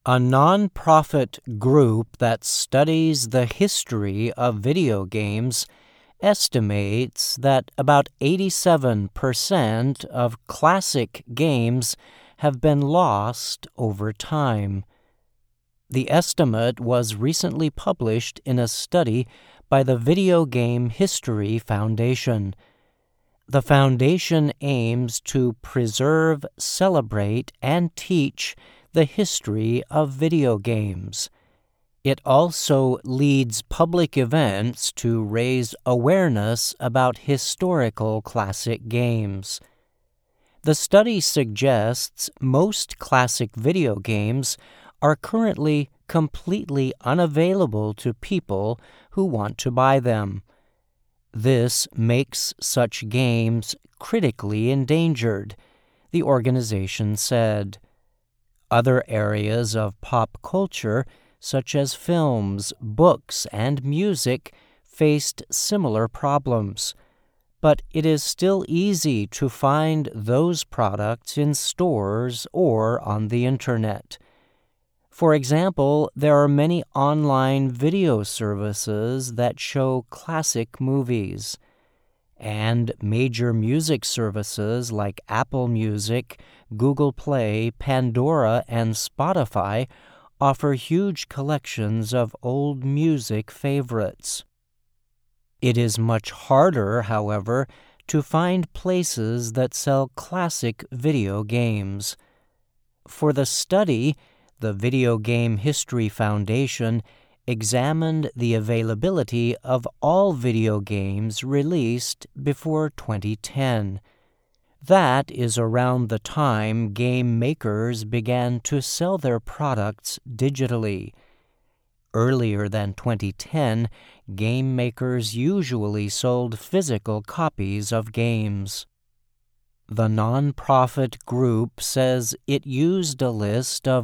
A nonprofit group that studies the history of video games estimates that about 87% of classic games have been lost over time. The estimate was recently published in a study by the Video Game History Foundation. The foundation aims to preserve, celebrate, and teach the history of video games. It also leads public events to raise awareness about historical classic games. The study suggests most classic video games are currently completely unavailable to people who want to buy them. This makes such games critically endangered, the organization said. Other areas of pop culture, such as films, books, and music, faced similar problems. But it is still easy to find those products in stores or on the internet. For example, there are many online video services that show classic movies. And major music services like Apple Music, Google Play, Pandora, and Spotify offer huge collections of old music favorites. It is much harder, however, to find places that sell classic video games. For the study, the Video Game History Foundation examined the availability of all video games released before 2010. That is around the time game makers began to sell their products digitally. Earlier than 2010, game makers usually sold physical copies of games. The nonprofit group says it used a list of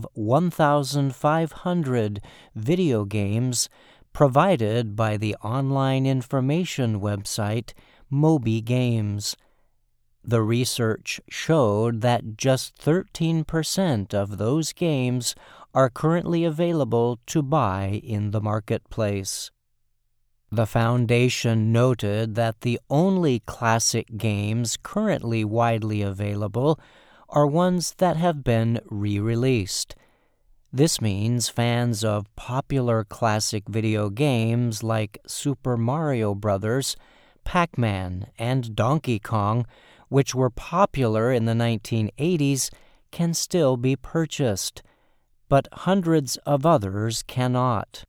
1,500 video games provided by the online information website Moby Games. The research showed that just 13% of those games are currently available to buy in the marketplace. The foundation noted that the only classic games currently widely available are ones that have been re-released. This means fans of popular classic video games like Super Mario Bros., Pac-Man, and Donkey Kong, which were popular in the 1980s, can still be purchased, but hundreds of others cannot.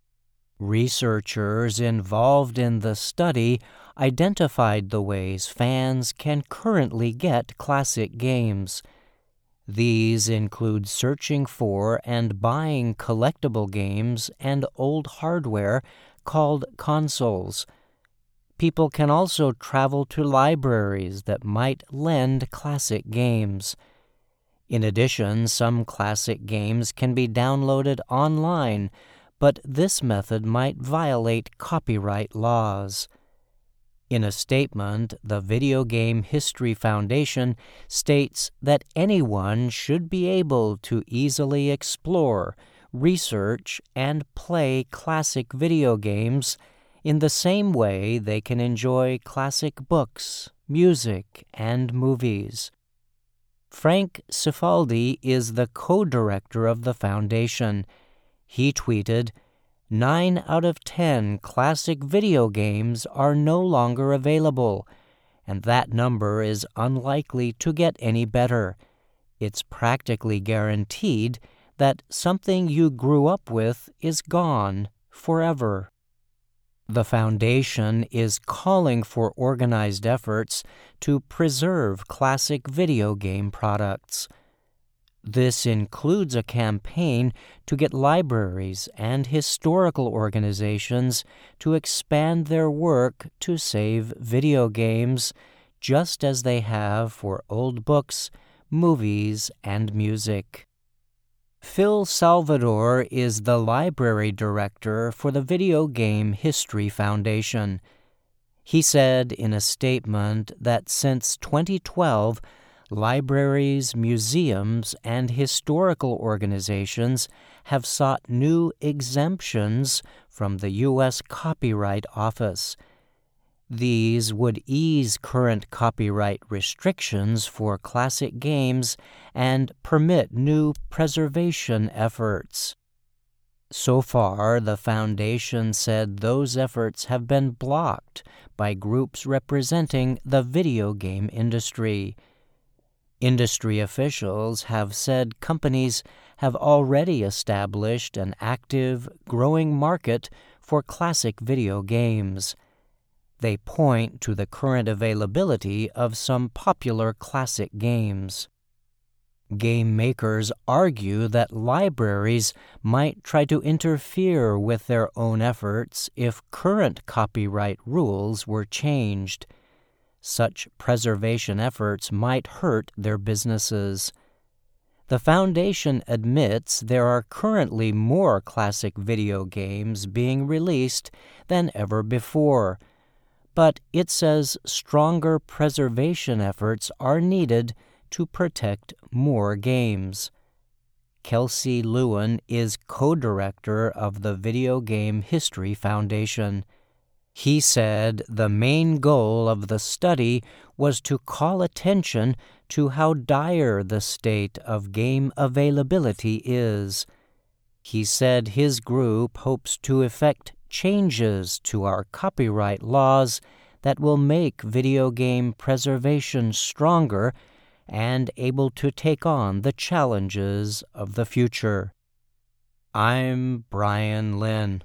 Researchers involved in the study identified the ways fans can currently get classic games. These include searching for and buying collectible games and old hardware called consoles. People can also travel to libraries that might lend classic games. In addition, some classic games can be downloaded online, but this method might violate copyright laws. In a statement, the Video Game History Foundation states that anyone should be able to easily explore, research, and play classic video games in the same way they can enjoy classic books, music, and movies. Frank Cifaldi is the co-director of the foundation. He tweeted, 9 out of 10 classic video games are no longer available, and that number is unlikely to get any better. It's practically guaranteed that something you grew up with is gone forever. The foundation is calling for organized efforts to preserve classic video game products. This includes a campaign to get libraries and historical organizations to expand their work to save video games, just as they have for old books, movies, and music. Phil Salvador is the library director for the Video Game History Foundation. He said in a statement that since 2012, Libraries, museums, and historical organizations have sought new exemptions from the U.S. Copyright Office. These would ease current copyright restrictions for classic games and permit new preservation efforts. So far, the Foundation said those efforts have been blocked by groups representing the video game industry. Industry officials have said companies have already established an active, growing market for classic video games. They point to the current availability of some popular classic games. Game makers argue that libraries might try to interfere with their own efforts if current copyright rules were changed. Such preservation efforts might hurt their businesses. The Foundation admits there are currently more classic video games being released than ever before, but it says stronger preservation efforts are needed to protect more games. Kelsey Lewin is co-director of the Video Game History Foundation. He said the main goal of the study was to call attention to how dire the state of game availability is. He said his group hopes to effect changes to our copyright laws that will make video game preservation stronger and able to take on the challenges of the future. I'm Brian Lynn.